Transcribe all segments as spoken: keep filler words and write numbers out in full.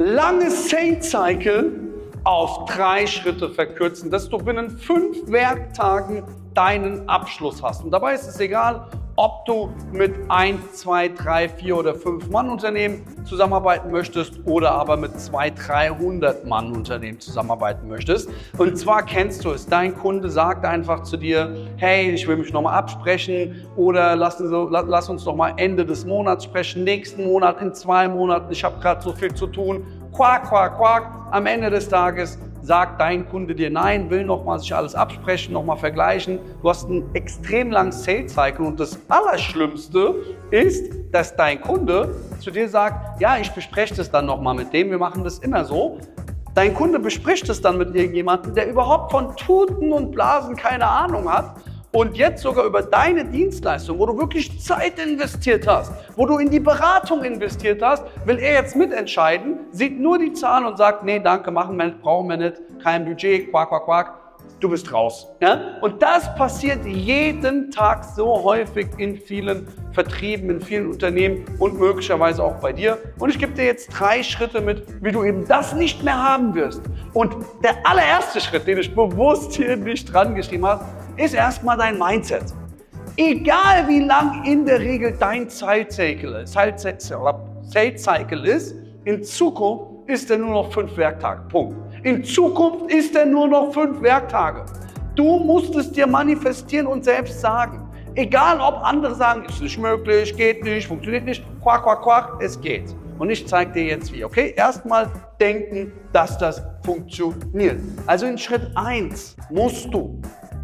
langes Sales Cycle auf drei Schritte verkürzen, dass du binnen fünf Werktagen deinen Abschluss hast. Und dabei ist es egal, ob du mit eins, zwei, drei, vier oder fünf Mann Unternehmen zusammenarbeiten möchtest oder aber mit zweihundert, dreihundert Mann Unternehmen zusammenarbeiten möchtest. Und zwar kennst du es, dein Kunde sagt einfach zu dir, hey, ich will mich nochmal absprechen oder lass, lass uns noch mal Ende des Monats sprechen, nächsten Monat, in zwei Monaten, ich habe gerade so viel zu tun. Quack, quack, quack. Am Ende des Tages sagt dein Kunde dir nein, will nochmal sich alles absprechen, nochmal vergleichen. Du hast einen extrem langen Sales Cycle und das Allerschlimmste ist, dass dein Kunde zu dir sagt, ja, ich bespreche das dann nochmal mit dem, wir machen das immer so. Dein Kunde bespricht es dann mit irgendjemandem, der überhaupt von Tuten und Blasen keine Ahnung hat. Und jetzt sogar über deine Dienstleistung, wo du wirklich Zeit investiert hast, wo du in die Beratung investiert hast, will er jetzt mitentscheiden, sieht nur die Zahlen und sagt, nee, danke, machen wir nicht, brauchen wir nicht, kein Budget, quack, quack, quack, du bist raus. Ja? Und das passiert jeden Tag so häufig in vielen Vertrieben, in vielen Unternehmen und möglicherweise auch bei dir. Und ich gebe dir jetzt drei Schritte mit, wie du eben das nicht mehr haben wirst. Und der allererste Schritt, den ich bewusst hier nicht dran geschrieben habe, ist erstmal dein Mindset. Egal wie lang in der Regel dein Sales Cycle ist, Sales Cycle ist, in Zukunft ist er nur noch fünf Werktage. Punkt. In Zukunft ist er nur noch fünf Werktage. Du musst es dir manifestieren und selbst sagen. Egal ob andere sagen, ist nicht möglich, geht nicht, funktioniert nicht, quack, quack, quack, es geht. Und ich zeige dir jetzt wie, okay? Erstmal denken, dass das funktioniert. Also in Schritt eins musst du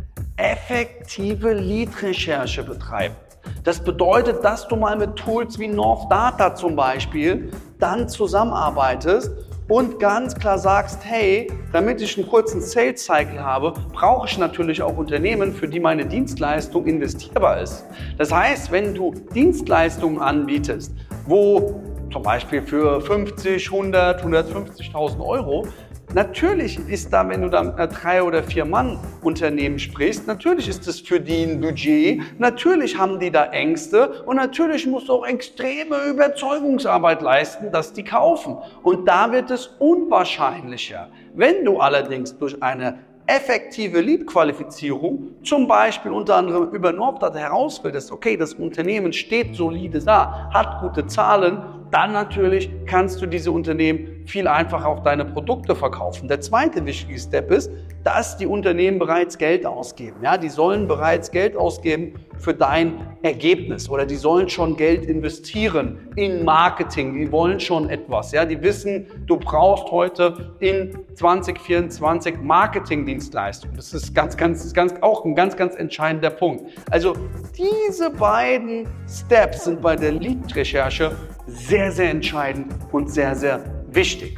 effektive Lead-Recherche betreiben. Das bedeutet, dass du mal mit Tools wie North Data zum Beispiel dann zusammenarbeitest und ganz klar sagst, hey, damit ich einen kurzen Sales Cycle habe, brauche ich natürlich auch Unternehmen, für die meine Dienstleistung investierbar ist. Das heißt, wenn du Dienstleistungen anbietest, wo zum Beispiel für fünfzig, hundert, hundertfünfzigtausend Euro, natürlich ist da, wenn du da mit einer drei- oder vier-Mann-Unternehmen sprichst, natürlich ist das für die ein Budget, natürlich haben die da Ängste und natürlich musst du auch extreme Überzeugungsarbeit leisten, dass die kaufen. Und da wird es unwahrscheinlicher. Wenn du allerdings durch eine effektive Lead-Qualifizierung, zum Beispiel unter anderem über North Data herausfindest, okay, das Unternehmen steht solide da, hat gute Zahlen, dann natürlich kannst du diese Unternehmen viel einfacher auch deine Produkte verkaufen. Der zweite wichtige Step ist, dass die Unternehmen bereits Geld ausgeben. Ja, die sollen bereits Geld ausgeben für dein Ergebnis oder die sollen schon Geld investieren in Marketing. Die wollen schon etwas. Ja, die wissen, du brauchst heute in zwanzig vierundzwanzig Marketingdienstleistungen. Das ist ganz, ganz, ganz, auch ein ganz, ganz entscheidender Punkt. Also diese beiden Steps sind bei der Lead-Recherche sehr, sehr entscheidend und sehr, sehr wichtig.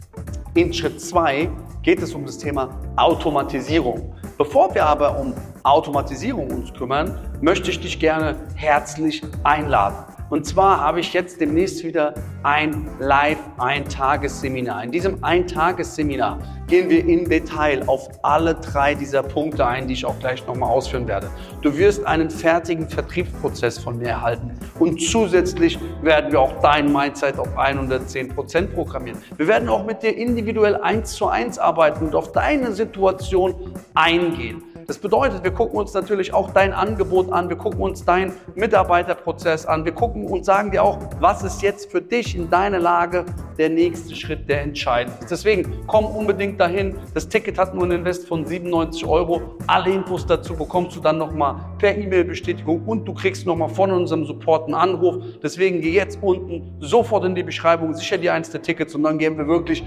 In Schritt zwei geht es um das Thema Automatisierung. Bevor wir aber um Automatisierung uns kümmern, möchte ich dich gerne herzlich einladen. Und zwar habe ich jetzt demnächst wieder ein Live-Ein-Tages-Seminar. In diesem Ein-Tages-Seminar gehen wir im Detail auf alle drei dieser Punkte ein, die ich auch gleich nochmal ausführen werde. Du wirst einen fertigen Vertriebsprozess von mir erhalten und zusätzlich werden wir auch dein Mindset auf hundertzehn Prozent programmieren. Wir werden auch mit dir individuell eins zu eins arbeiten und auf deine Situation eingehen. Das bedeutet, wir gucken uns natürlich auch dein Angebot an, wir gucken uns deinen Mitarbeiterprozess an, wir gucken und sagen dir auch, was ist jetzt für dich in deiner Lage der nächste Schritt, der entscheidend ist. Deswegen komm unbedingt dahin. Das Ticket hat nur einen Invest von siebenundneunzig Euro. Alle Infos dazu bekommst du dann nochmal per E-Mail-Bestätigung und du kriegst nochmal von unserem Support einen Anruf. Deswegen geh jetzt unten sofort in die Beschreibung, sicher dir eins der Tickets und dann geben wir wirklich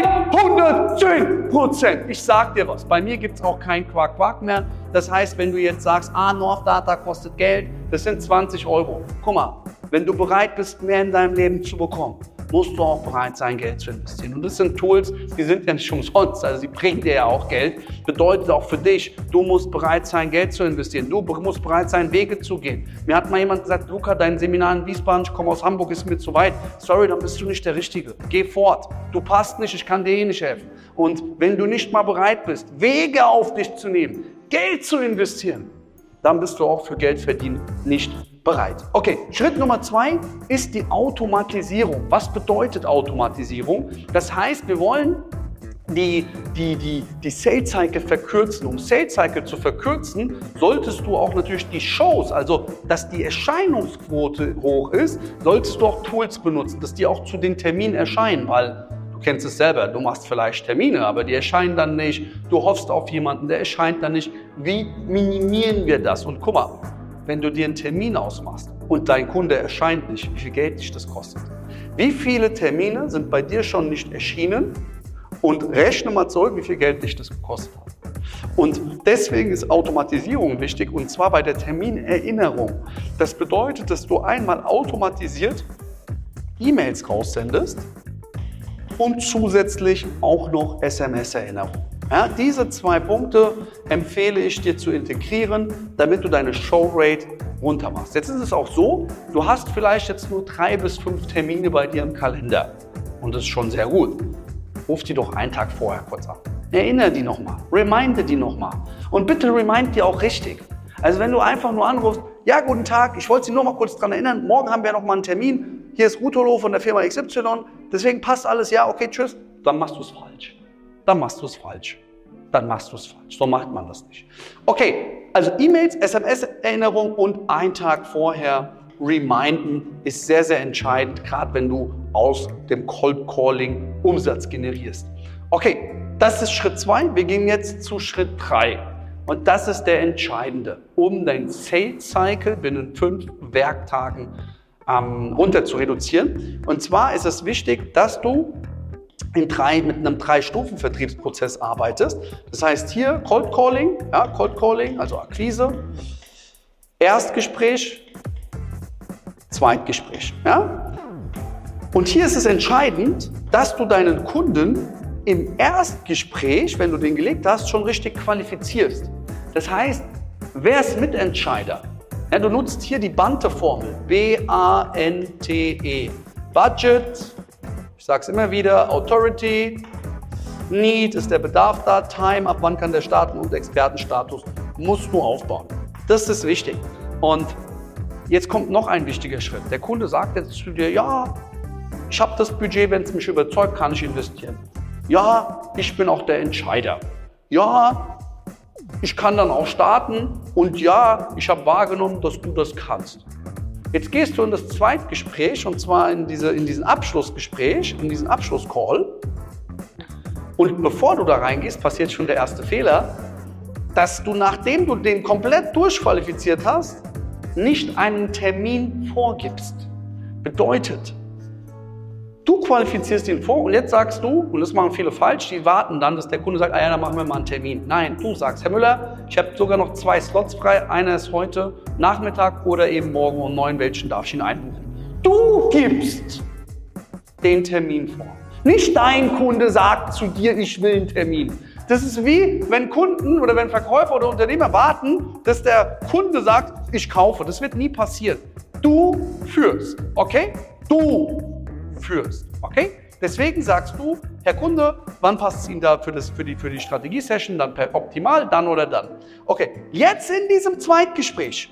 hundertzehn Prozent. Ich sag dir was, bei mir gibt es auch kein Quark-Quark mehr. Das heißt, wenn du jetzt sagst, ah, North Data kostet Geld, das sind zwanzig Euro. Guck mal, wenn du bereit bist, mehr in deinem Leben zu bekommen, musst du auch bereit sein, Geld zu investieren. Und das sind Tools, die sind ja nicht umsonst, also sie bringen dir ja auch Geld. Bedeutet auch für dich, du musst bereit sein, Geld zu investieren. Du musst bereit sein, Wege zu gehen. Mir hat mal jemand gesagt, Luca, dein Seminar in Wiesbaden, ich komme aus Hamburg, ist mir zu weit. Sorry, dann bist du nicht der Richtige. Geh fort. Du passt nicht, ich kann dir eh nicht helfen. Und wenn du nicht mal bereit bist, Wege auf dich zu nehmen, Geld zu investieren, dann bist du auch für Geld verdienen nicht bereit. Okay, Schritt Nummer zwei ist die Automatisierung. Was bedeutet Automatisierung? Das heißt, wir wollen die, die, die, die Sales Cycle verkürzen. Um Sales Cycle zu verkürzen, solltest du auch natürlich die Shows, also dass die Erscheinungsquote hoch ist, solltest du auch Tools benutzen, dass die auch zu den Terminen erscheinen, weil du kennst es selber, du machst vielleicht Termine, aber die erscheinen dann nicht. Du hoffst auf jemanden, der erscheint dann nicht. Wie minimieren wir das? Und guck mal, wenn du dir einen Termin ausmachst und dein Kunde erscheint nicht, wie viel Geld dich das kostet? Wie viele Termine sind bei dir schon nicht erschienen? Und rechne mal zurück, wie viel Geld dich das gekostet hat. Und deswegen ist Automatisierung wichtig, und zwar bei der Terminerinnerung. Das bedeutet, dass du einmal automatisiert E-Mails raussendest und zusätzlich auch noch S M S-Erinnerung. Ja, diese zwei Punkte empfehle ich dir zu integrieren, damit du deine Showrate runter machst. Jetzt ist es auch so, du hast vielleicht jetzt nur drei bis fünf Termine bei dir im Kalender. Und das ist schon sehr gut. Ruf die doch einen Tag vorher kurz an. Erinnere die nochmal, reminde die nochmal. Und bitte remind die auch richtig. Also wenn du einfach nur anrufst, ja, guten Tag, ich wollte Sie nur mal kurz daran erinnern, morgen haben wir noch mal einen Termin, hier ist Rutolo von der Firma X Y, deswegen passt alles, ja, okay, tschüss, dann machst du es falsch. Dann machst du es falsch. Dann machst du es falsch. So macht man das nicht. Okay, also E-Mails, S M S-Erinnerung und einen Tag vorher reminden ist sehr, sehr entscheidend, gerade wenn du aus dem Cold Calling Umsatz generierst. Okay, das ist Schritt zwei. Wir gehen jetzt zu Schritt drei. Und das ist der entscheidende, um dein Sales Cycle binnen fünf Werktagen ähm, runter zu reduzieren. Und zwar ist es wichtig, dass du in drei, mit einem Drei-Stufen-Vertriebsprozess arbeitest. Das heißt hier Cold Calling, ja, Cold Calling, also Akquise, Erstgespräch, Zweitgespräch. Ja? Und hier ist es entscheidend, dass du deinen Kunden im Erstgespräch, wenn du den gelegt hast, schon richtig qualifizierst. Das heißt, wer ist Mitentscheider? Ja, du nutzt hier die Bante-Formel, B A N T E. Budget, ich sage es immer wieder, Authority, Need ist der Bedarf da, Time, ab wann kann der starten und Expertenstatus musst du aufbauen. Das ist wichtig. Und jetzt kommt noch ein wichtiger Schritt. Der Kunde sagt jetzt zu dir, ja, ich habe das Budget, wenn es mich überzeugt, kann ich investieren. Ja, ich bin auch der Entscheider. Ja, ich kann dann auch starten und ja, ich habe wahrgenommen, dass du das kannst. Jetzt gehst du in das Zweitgespräch und zwar in, diese, in diesen Abschlussgespräch, in diesen Abschlusscall. Und bevor du da reingehst, passiert schon der erste Fehler, dass du, nachdem du den komplett durchqualifiziert hast, nicht einen Termin vorgibst. Bedeutet, du qualifizierst ihn vor und jetzt sagst du, und das machen viele falsch, die warten dann, dass der Kunde sagt, ah ja, dann machen wir mal einen Termin. Nein, du sagst, Herr Müller, ich habe sogar noch zwei Slots frei, einer ist heute Nachmittag oder eben morgen um neun, welchen darf ich ihn einbuchen? Du gibst den Termin vor. Nicht dein Kunde sagt zu dir, ich will einen Termin. Das ist wie, wenn Kunden oder wenn Verkäufer oder Unternehmer warten, dass der Kunde sagt, ich kaufe. Das wird nie passieren. Du führst, okay? Du führst, okay? Deswegen sagst du, Herr Kunde, wann passt es Ihnen da für, das, für die, für die Strategie-Session, dann per optimal, dann oder dann. Okay, jetzt in diesem Zweitgespräch,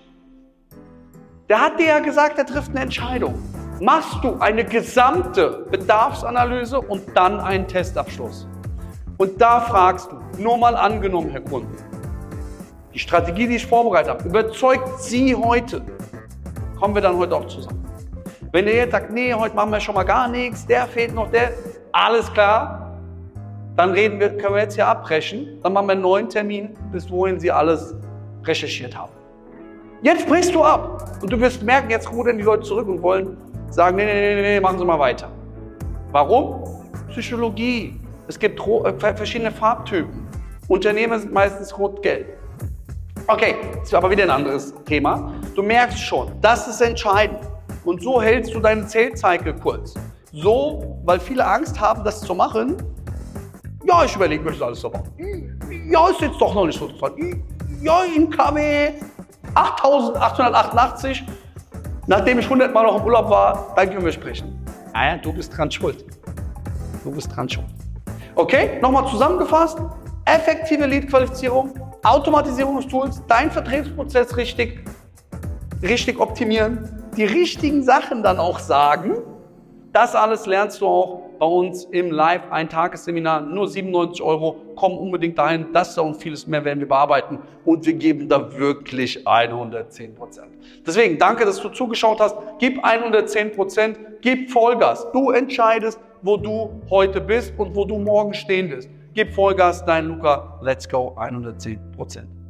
der hat dir ja gesagt, er trifft eine Entscheidung. Machst du eine gesamte Bedarfsanalyse und dann einen Testabschluss. Und da fragst du, nur mal angenommen, Herr Kunde, die Strategie, die ich vorbereitet habe, überzeugt Sie heute, kommen wir dann heute auch zusammen. Wenn der jetzt sagt, nee, heute machen wir schon mal gar nichts, der fehlt noch, der, alles klar, dann reden wir, können wir jetzt hier abbrechen, dann machen wir einen neuen Termin, bis wohin Sie alles recherchiert haben. Jetzt brichst du ab und du wirst merken, jetzt rudern die Leute zurück und wollen sagen, nee, nee, nee, nee, machen Sie mal weiter. Warum? Psychologie. Es gibt verschiedene Farbtypen. Unternehmen sind meistens rot-gelb. Okay, das ist aber wieder ein anderes Thema. Du merkst schon, das ist entscheidend. Und so hältst du deinen Sales Cycle kurz. So, weil viele Angst haben, das zu machen. Ja, ich überlege mir das alles aber. Ja, ist jetzt doch noch nicht so interessant. Ja, in K W achttausendachthundertachtundachtzig, nachdem ich hundert Mal noch im Urlaub war, dann können wir sprechen. Naja, du bist dran schuld. Du bist dran schuld. Okay, nochmal zusammengefasst. Effektive Lead-Qualifizierung, Automatisierungstools, dein Vertriebsprozess richtig, richtig optimieren, die richtigen Sachen dann auch sagen. Das alles lernst du auch bei uns im Live-Ein-Tages-Seminar. Nur siebenundneunzig Euro. Komm unbedingt dahin. Das und vieles mehr werden wir bearbeiten. Und wir geben da wirklich hundertzehn Prozent. Deswegen, danke, dass du zugeschaut hast. Gib hundertzehn Prozent. Gib Vollgas. Du entscheidest, wo du heute bist und wo du morgen stehen wirst. Gib Vollgas, dein Luca. Let's go, hundertzehn Prozent.